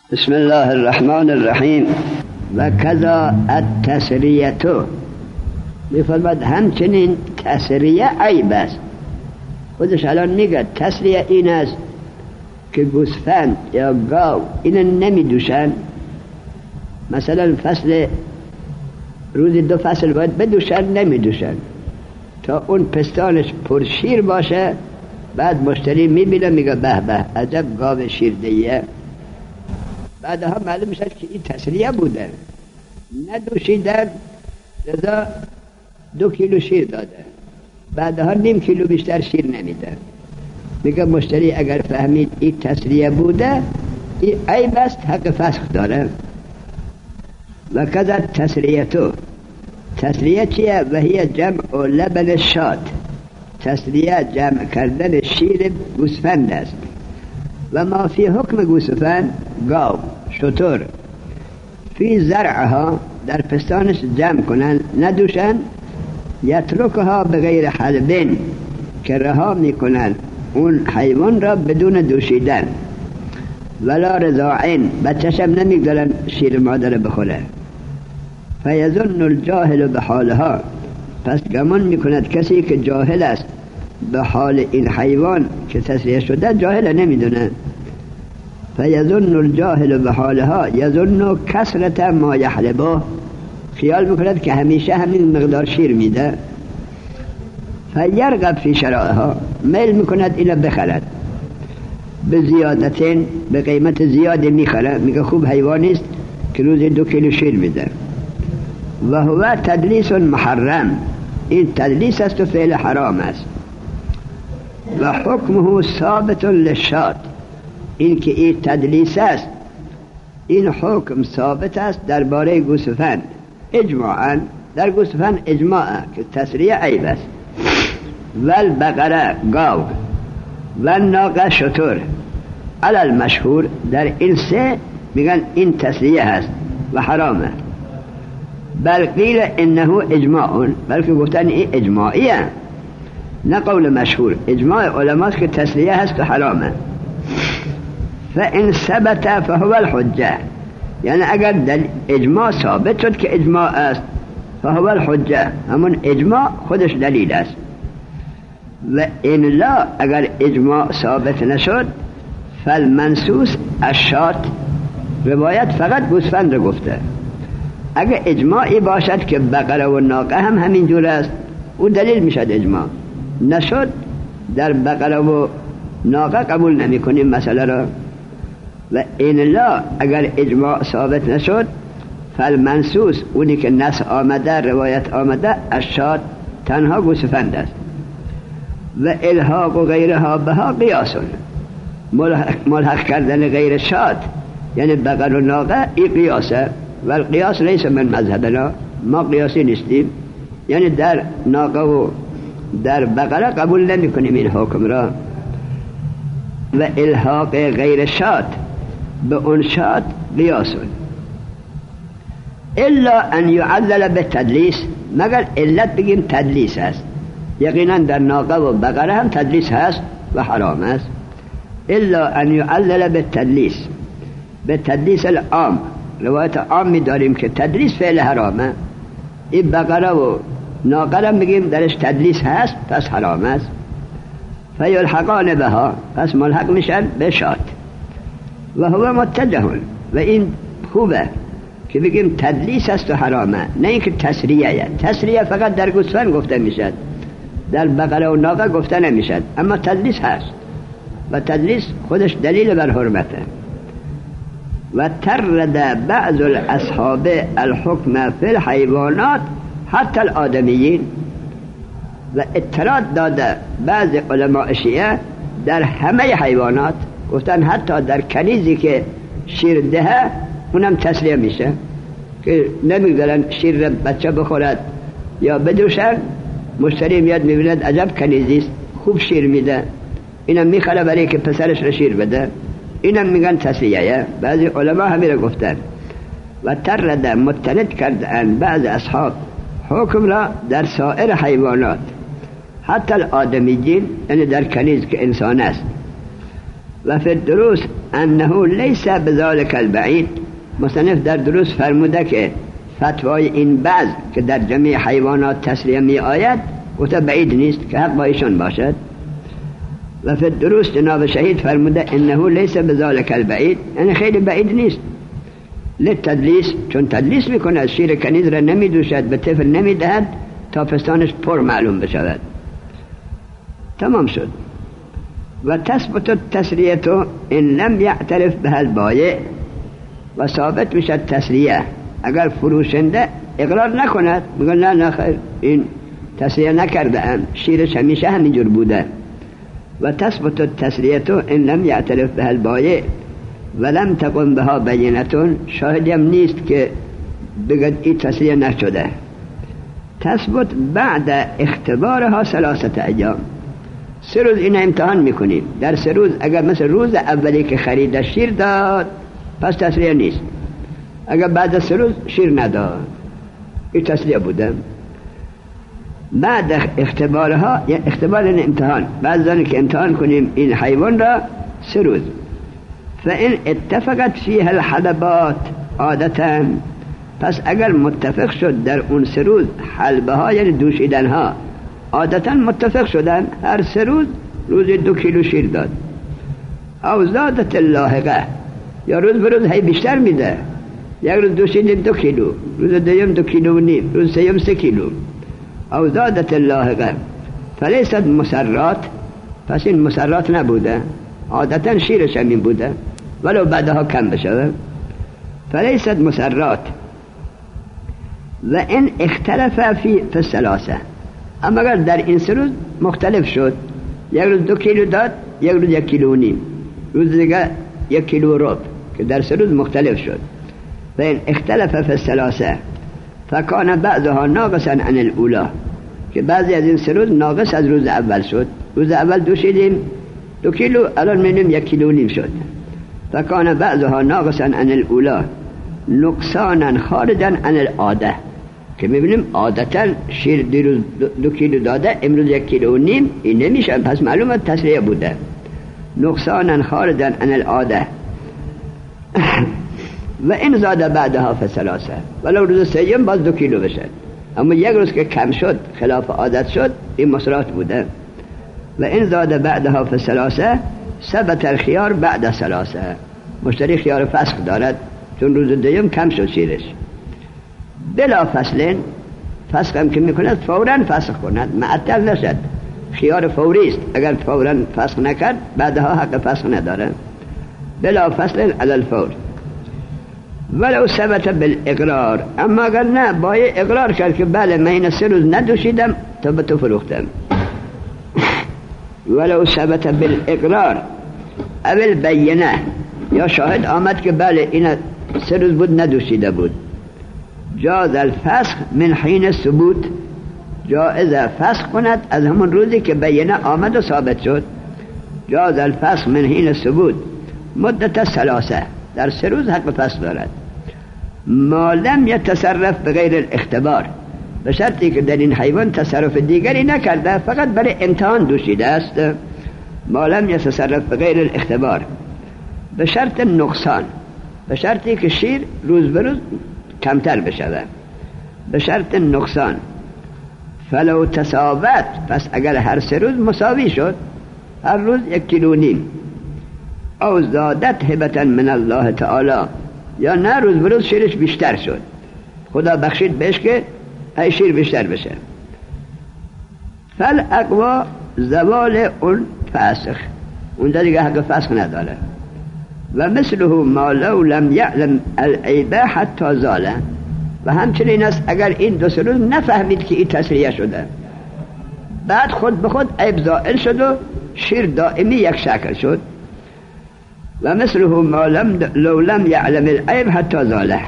بسم الله الرحمن الرحیم. و کذا التسریه، می‌فرماید همچنین تسریه عیب است. خودش الان میگه تسریه این است که گوسفند یا گاو اینو نمیدوشن، مثلا فصل روزی 2 فصل باید بدوشن، نمیدوشن تا اون پستانش پرشیر باشه، بعد مشتری میبینه میگه به به عجب گاو شیردهیه. بعدها معلوم میشه که این تسریه بوده، ندوشیدن رضا 2 کیلو شیر داده، بعدها نیم کیلو بیشتر شیر نمیده. میگه مشتری اگر فهمید این تسریه بوده این عیب است، حق فسخ داره. و کذا تسریه، تسریه چیه؟ و هی جمع لبن شات، تسریه جمع کردن شیر گوسفند است. و ما فی حکم گوسفند گاو شتر فی زرعها، در پستانش جمع کنن ندوشن، یترکها بغیر حلبین، که رها میکنن اون حیوان را بدون دوشیدن، ولا رضاعین، بچه‌شم نمیگذارن شیر مادر بخوره. فیظن الجاهل بحالها، پس گمان میکند کسی که جاهل است به حال این حیوان که تسریه شده، جاهل نمیدونه. فیظن الجاهل بحالها یظن کثرت ما یحلبه، خیال میکند که همیشه همین مقدار شیر میده. فیرغب فی شرائها، میل میکند اینو بخرد، به زیادتین، به قیمت زیادی میخره، میگه خوب حیوانی است که روزی 2 کیلو شیر میده. و هو تدلیس محرم، این تدلیس است و فعل حرام است. و حکمه ثابت للشات، این که این تدلیس است این حکم ثابت است درباره گوسفند اجماعا، در گوسفند اجماع که تسریه عیب است. و البقره گاو و ناقه شتر، علی المشهور، در این 3 میگن این تسریه هست و حرامه. بل قیل انه اجماع، بلکه گفتن این اجماعیه، نه قول مشهور، اجماع علماست که تسلیه هست و حرامه. فان ثبت فهو الحجه، یعنی اگر اجماع ثابت شد که اجماع است، فهو الحجه، همون اجماع خودش دلیل است. و ان لا، اگر اجماع ثابت نشد، فالمنصوص الشات، روایت فقط گوسفند رو گفته. اگر اجماعی باشد که بقره و ناقه هم همین جور است، او دلیل میشد. اجماع نشد، در بقره و ناقه قبول نمی کنیم مسئله را. و این لا، اگر اجماع ثابت نشد، فالمنصوص، اونی که نص آمده، روایت آمده، الشات، تنها گوسفند است. و الحاق و غیرها بها قیاسون، ملحق کردن غیر شات یعنی بقر و ناقه، این قیاسه. و القیاس لیس من مذهبنا، ما قیاسی نیستیم، یعنی در ناقه و در بقره قبول نمی کنیم این حکم را. و الحاق غیر شات به اون شات قیاسون، الا ان یعلل به تدلیس، مگر علت بگیم تدلیس است. یقینا در ناقه و بقره هم تدلیس هست و حرام است. الا ان یعلل به تدلیس، به تدلیس العام، روایت عامی داریم که تدلیس فعل حرامه. این بقره و ناقه هم بگیم درش تدلیس هست، پس حرام است. فیلحقان بها، پس ملحق میشن به شات. و هو متجهون، و این خوبه که بگیم تدلیس است و حرامه، نه اینکه تسریه. تسریه فقط در گوسفند گفته میشد، در بقره و ناقه گفته نمیشد، اما تدلیس هست و تدلیس خودش دلیل بر حرمته. و ترد بعض الاصحاب الحکم فی الحیوانات حتی الآدمیین، و اطراد داده بعض علماء شیعه در همه حیوانات، گفتن حتی در کنیزی که شیر دهه اونم تسلیه میشه، که نمیگذارن شیر بچه بخورد یا بدوشن. مشتری میاد میبیند عجب کنیزیست، خوب شیر میده، اینم میخره برای که پسرش رو شیر بده، اینم میگن تسلیه. بعضی علما همین رو گفتن. و ترد، مستند کردن بعض اصحاب حکم را در سایر حیوانات، حتی الآدمیین، یعنی در کنیز که انسان است. و فی الدروس انه لیس بذلک البعید. مصنف در دروس فرموده که فتوای این بعض که در جميع حیوانات تسریه می آید گفته بعید نیست که حق با ایشان باشد. و فی الدروس جناب شهید فرموده انه لیس بذلک البعید، یعنی خیلی بعید نیست. للتدلیس، چون تدلیس میکنه، از شیر کنیز را نمی دوشد، به طفل نمی دهد تا پستانش پر معلوم بشود. تمام شد. و تثبت التسریه ان لم یعترف به البایع، و ثابت میشد تسریه اگر فروشنده اقرار نکند، میگه نه خیر این تسریه نکرده ام، شیرش همیشه همینجور بوده. و تثبت التسریه ان لم یعترف به البایع ولم تقم بها بینتون، شاهدی هم نیست که بگد این تسریه نشده. تثبت بعد اختبارها 3 ایام، 3 روز این امتحان میکنیم. در 3 روز اگر مثل روز اولی که خرید شیر داد پس تسریه نیست، اگر بعد 3 روز شیر نداد این تسریه بوده. بعد اختبارها، یعنی اختبار این امتحان، بعد که امتحان کنیم این حیوان را 3 روز. فإن اتفقت فيها الحلبات عادتا، پس اگر متفق شد در اون 3 روز حلبه ها یعنی دوشیدن ها عادتا متفق شدن، هر 3 روز روزی 2 کیلو شیر داد. او زادت اللاحقه، یا روز به روز هی بیشتر میده، یک روز دوشیدیم 2 کیلو، روز دوم 2 کیلو و نیم، روز سوم 3 کیلو. او زادت اللاحقه فلیست مسرات، پس این مسرات نبوده، عادتا شیرش همین بوده ولو بعدها کم بشه. فلیست مسرات. و این اختلف فی الثلاثه، اما اگر در این 3 روز مختلف شد، یک روز 2 کیلو داد، یک روز 1 کیلو و نیم، روز دیگه 1 کیلو و ربع، که در 3 روز مختلف شد. و این اختلف فی الثلاثه فکان بعضها ناقصا عن الاولی، که بعضی از این 3 روز ناقص از روز اول شد. روز اول دوشیدیم 2 کیلو، الان می‌بینیم 1 کیلو و نیم شد. فکان بعضها ناقصا عن الاولی نقصانا خارجا عن العاده، که می‌بینیم عادتا شیر دیروز 2 کیلو داده، امروز 1 کیلو و نیم، این نمیشه، پس معلومه تسریه بوده. نقصانا خارجا عن العاده. و این زاد بعدها فثلاثه، ولو روز سوم باز 2 کیلو بشه، اما یک روز که کم شد خلاف عادت شد، این مسرات بوده. و این زاد بعدها فثلاثه ثبت الخيار بعد 3. مشتری خیار فسخ دارد، چون روز دوم کم شد شیرش. بلا فصل، فسخ هم که میکند فوراً فسخ کند، معطل نشد. خیار فوری است، اگر فوراً فسخ نکرد بعدها حق فسخ نداره. بلا فصل علی الفور. ولو ثبت بالاقرار، اما اگر نه باید اقرار کرد که بله من این 3 روز ندوشیدم تا به تو فروختم. ولو ثبت بالاقرار اول بینه، یا شاهد آمد که بله این 3 روز بود ندوشیده بود. جاز الفسخ من حین ثبوت، جائز فسخ کند از همون روزی که بینه آمد و ثابت شد. جاز الفسخ من حین ثبوت مدت 3، در 3 روز حق فسخ دارد. ما لم يتصرف بغیر الاختبار، به شرطی که در این حیوان تصرف دیگری نکرده، فقط برای امتحان دوشیده است. ما لم يتصرف بغیر الاختبار، به شرط نقصان، به شرطی که شیر روز به روز کمتر بشود، به شرط نقصان. فلو تساوت، پس اگر هر 3 روز مساوی شد، هر روز 1 کیلو و نیم، او زادت هبتا من الله تعالی، یا نه روز به روز شیرش بیشتر شد، خدا بخشید بهش که ای شیر بیشتر بشه. فالاقوا زوال اون فسخ، اونجا دیگه حق فسخ نداره. و مثله ما لو لم یعلم العیبه حتی زاله، و همچنین است اگر این 2 روز نفهمید که این تسریه شده، بعد خود به خود عیب زائل شد و شیر دائمی یک شکل شد. و مثله ما لو لم یعلم العیب حتی زاله.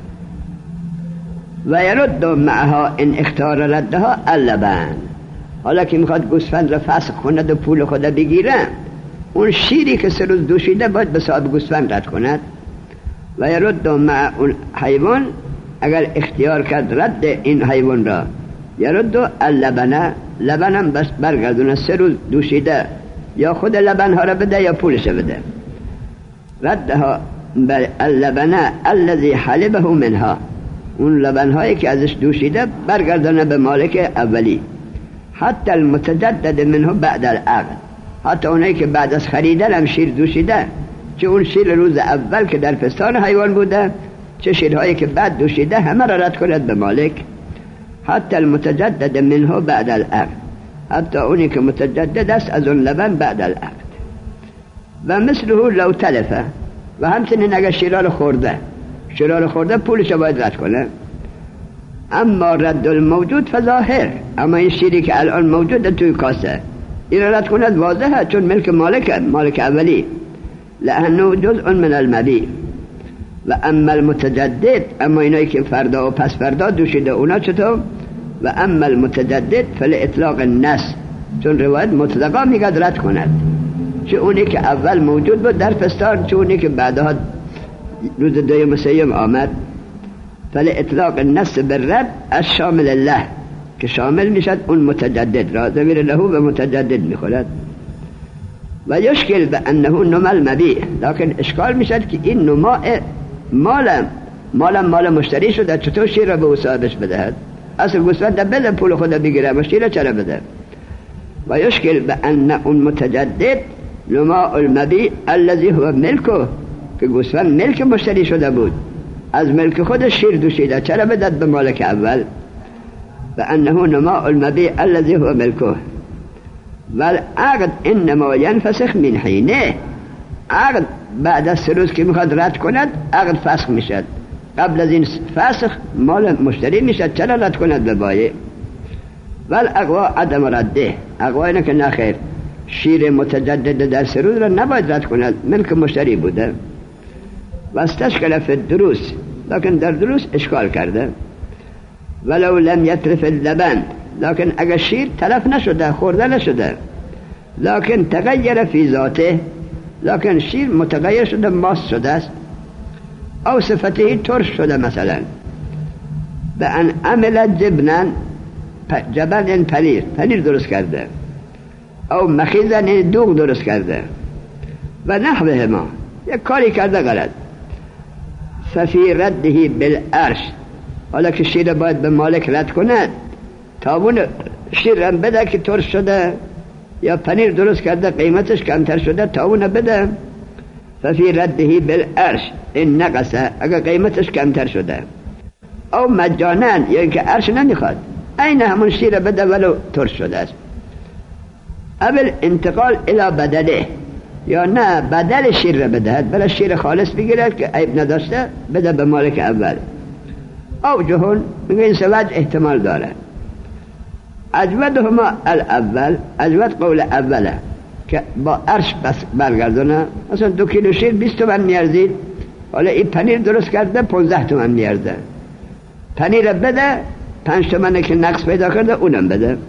و یرد معها ان اختار ردها اللبن، حالا که میخواد گوسفند را فسخ کند و پول خود بگیره، اون شیری که 3 روز دوشیده باید به صاحب گوسفند رد کند. و یرد مع اون حیوان، اگر اختیار کرد رد این حیوان را، یرد اللبنه، لبنم بس برگردونه، 3 روز دوشیده یا خود لبنها را بده یا پولش بده. ردها اللبنه الذي حلبه منها، اون لبنهایی که ازش دوشیده برگردانه به مالک اولی. حتی المتجدد منه بعد العقد، حتی اونایی که بعد از خریدن هم شیر دوشیده، چه اون شیر روز اول که در پستان حیوان بوده چه شیرهایی که بعد دوشیده همه را رد کند به مالک. حتی المتجدد منه بعد العقد، حتی اونی که متجدد است از اون لبن بعد العقد. و مثله لو تلفه، و همچنین اگر شیرال خورده پولش باید رد کنه. اما رد الموجود فظاهر، اما این شیری که الان موجود توی کاسه این رد کند واضحه، چون ملک مالک اولی، لانه جزء من المبیع. و اما المتجدد، اما اینایی که فردا و پس فردا دوشیده اونا چطور؟ و اما المتجدد فلاطلاق النص، چون روایت مطلقا میگد رد کند، چه اونی که اول موجود بود در پستان چه اونی که بعدها روز دوم و سوم آمد. فلاطلاق النص بالرد الشامل له، که شامل میشد اون متجدد را، ضمیر له و متجدد میخورد. و یشکل به انه نما المبیع، لکن اشکال میشد که این نما مال مشتری شده، چطور شیر را به او صاحبش بدهد؟ اصل گوسفند بده پول خود بگیره، مشتری چرا بده؟ و یشکل به ان اون متجدد نما المبیع الذي هو ملکه، که گوسفند ملک مشتری شده بود، از ملک خودش شیر دوشیده، چرا بدد به مالک اول؟ و انه نما المبیع الذي هو ملکه. والعقد انما ينفسخ من حینه، عقد بعد از 3 روز که میخواد رد کند عقد فسخ میشد، قبل از این فسخ مال مشتری میشد، چرا رد کند به بایع؟ والاقوا عدم رده، اقوا اینه که نخیر، شیر متجدد در 3 روز را نباید رد کند، ملک مشتری بوده. و استشکل فی الدروس، لکن در دروس اشکال کرده. ولو لم یتلف اللبن، لکن اگر شیر تلف نشده، خورده نشده، لکن تغییر فی ذاته، لکن شیر متغیر شده، ماست شده است، او صفته ترش شده، مثلا به ان عمل جبن پنیر درست کرده، او مخیزن دوغ درست کرده، و نحوه ما یک کاری کرده غلط. ففی رده بالعرش، حالا که شیر باید به مالک رد کند، تابون شیر هم بده که ترش شده، یا پنیر درست کرده قیمتش کمتر شده، تابون بده. ففی رده بالعرش این نقصه، اگر قیمتش کمتر شده، او مجانن، یا اینکه عرش نمیخواد، این همون شیر بده ولو ترش شده است. اول انتقال الى بدله، یا نه بدل شیر را بدهد، بلا شیر خالص بگیرد که عیب نداشته بده به مالک اول. او جهون میگه این سواد احتمال داره. اجودهما الاول، اجود قول اوله که با عرش بس برگردونه، مثلا 2 کیلو شیر 20 تومن میارزید، حالا این پنیر درست کرده 15 تومن میارزه، پنیر بده 5 تومنه که نقص پیدا کرده اونم بده.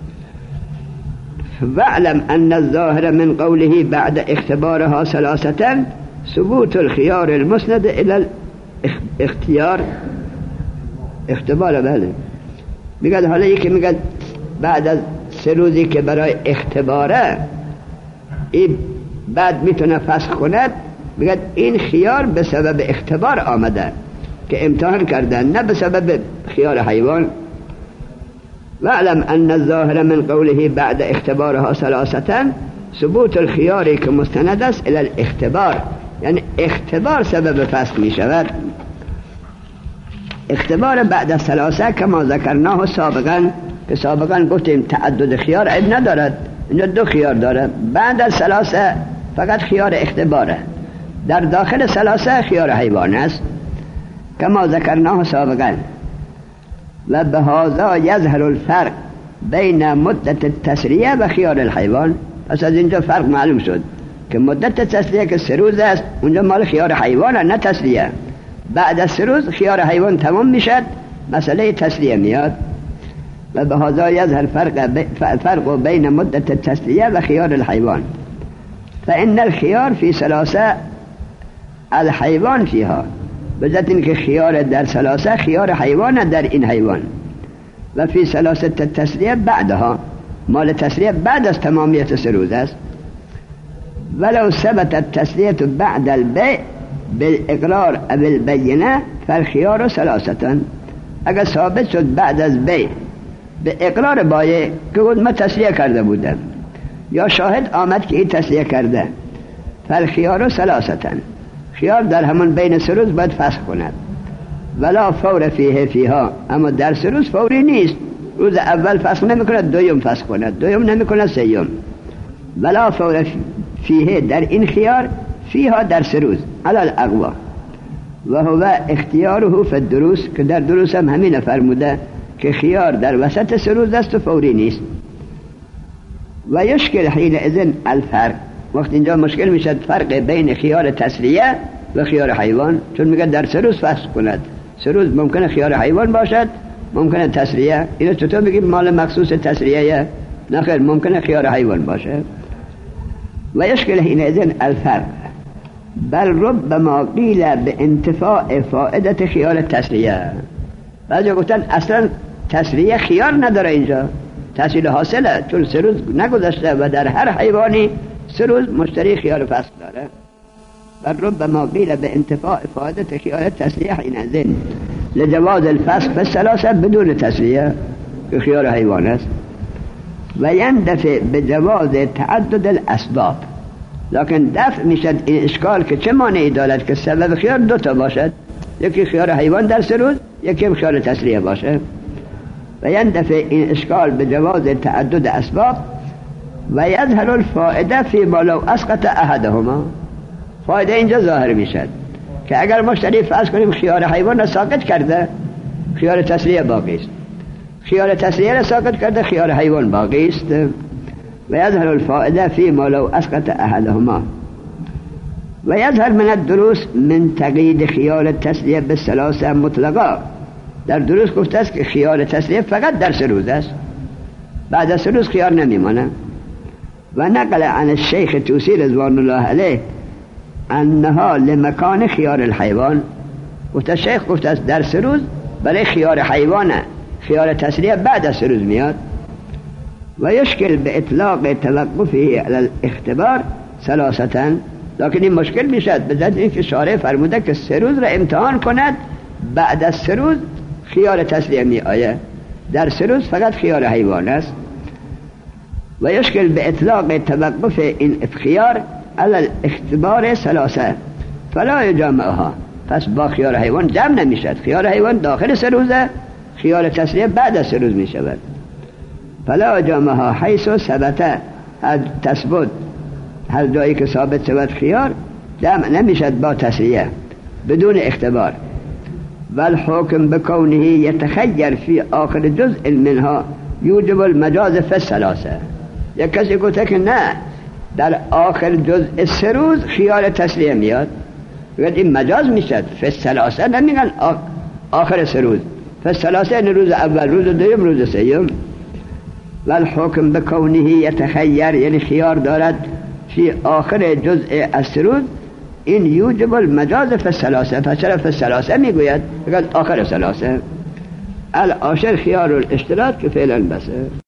واعلم ان الظاهر من قوله بعد اختبارها 3 ثبوت الخيار المسند الى الاختيار. اختبار بله، میگه حالا یکی میگه بعد از 3 روزی که برای اختباره این بعد میتونه فسخ کند، میگه این خیار به سبب اختبار آمده که امتحان کردن، نه به سبب خیار حیوان. واعلم ان الظاهر من قوله بعد اختبارها 3 ثبوت الخيار که مستند است الى الاختبار، یعنی اختبار سبب فسخ می شود. اختبار بعد از 3 کما ذکرناه سابقا، که سابقا گفتیم تعدد خیار عیب ندارد، اینجا 2 خیار داره، بعد از 3 فقط خیار اختباره، در داخل 3 خیار حیوان است، کما ذکرناه سابقا. و به هذا یظهر الفرق بین مدت التسریه و خیار الحیوان. پس از اینجا فرق معلوم شد که مدت تسریه که 3 روز است، اونجا مال خیار حیوان نه تسریه، بعد از 3 روز خیار حیوان تمام میشد، مسئله تسریه میاد. و به هذا یظهر فرق بین مدت التسریه و خیار الحیوان، فان الخيار فی 3 الحیوان فیها، بذات این که خیار در 3 خیار حیوان در این حیوان، و فی 3 التسریه بعدها، مال تسریه بعد از تمامیت 3 روز است. ولو ثبت التسلية بعد البيع بالإقرار أو البينة فالخيار ثلاثة. اگر ثابت شد بعد از بیع به اقرار بایع که گفت من تسلیه کرده بودم یا شاهد آمد که این تسلیه کرده، فالخیار ثلاثة، خیار در همون بین 3 روز باید فسخ کند. ولا فور فیها، اما در 3 روز فوری نیست، روز اول فسخ نمی کند دوم فسخ کند، دوم نمی کند سوم. ولا فور فیه در این خیار، فیها در 3 روز علی الاقوا. و هو اختیاره فی الدروس، که در دروس هم همین فرموده که خیار در وسط 3 روز است و فوری نیست. و یشکل حینئذ الفرق، وقت اینجا مشکل میشد فرق بین خیار تسلیه و خیار حیوان، چون میگه در 3 روز فسخ کند. 3 روز ممکنه خیار حیوان باشد، ممکنه تسلیه. اینو چطور بگیم مال مخصوص تسلیه؟ نه خیر، ممکنه خیار حیوان باشه. و یشکل حینئذ الفرق، بل ربما قیل به انتفاع فائدت خیار تسلیه. بعضی گفتن اصلا تسلیه خیار نداره، اینجا تسلیه حاصله، چون 3 روز نگذشته و در هر حیوانی 3 روز مشتری خیار فسخ داره. بل ربما قیل به انتفاع فائدت خیار تسلیه حینئذ لجواز الفسخ بالثلاثه بدون تسلیه که خیار حیوان است. و یندفع به جواز تعدد الاسباب، لكن دفع میشد این اشکال که چه مانعی دارد که سبب خیار 2 تا باشد، یکی خیار حیوان در 3 روز، یکی خیار تسلیه باشه. و یندفع این اشکال به جواز تعدد اسباب و یظهر الفائده فی ما لو اسقط احدهما. فایده اینجا ظاهر میشد که اگر مشتری فرض کنیم خیار حیوان را ساقط کرده، خیار تسلیه باقی است، خیار تسلیه را ساقط کرده، خیار حیوان باقی است. و یظهر الفائده فی ما لو اسقط احدهما. و یظهر من الدروس من تقیید خیار تسلیه بالثلاثه مطلقا. در دروس گفته است که خیار تسلیه فقط در 3 روز است، بعد از 3 روز خیار نمیمانه. و نقل عن الشیخ توسی رضوان الله علیه انها لمکان خیار الحیوان. گفته شیخ گفته است در 3 روز برای خیار حیوانه، خیار تسلیه بعد از 3 روز میاد. و یشکل به اطلاق توقفه علی الاختبار ثلاثه، لکن این مشکل میشد به جهت اینکه شارع فرموده که 3 روز را امتحان کند، بعد از 3 روز خیار تسلیه می آید، در 3 روز فقط خیار حیوان است. و یشکل به اطلاق توقف این خیار علی الاختبار ثلاثه فلا یجمعها، پس با خیار حیوان جمع نمیشد. خیار حیوان داخل 3 روزه، خیار تسلیه بعد از 3 روز می شود. فلا جامها حیث ثبت تثبت، هر جایی که ثابت شود خیار جمع نمیشد با تسلیه بدون اختبار. والحکم بکونه یتخیر فی آخر جزء منها یوجب المجاز فی الثلاثه. یک کسی گفته که نه، در آخر جزء 3 روز خیار تسلیه میاد، بگید این مجاز میشد. فی الثلاثه نمیگن آخر 3 روز، فی الثلاثه این روز اول، روز دوم، روز سوم. والحکم بکونه یتخیر، یعنی خیار دارد فی آخر جزء از 3 روز، این یوجب المجاز فی الثلاثه. پس چرا فی الثلاثه میگوید؟ بگید آخر 3. العاشر خیار الاشتراط که فعلا بسه.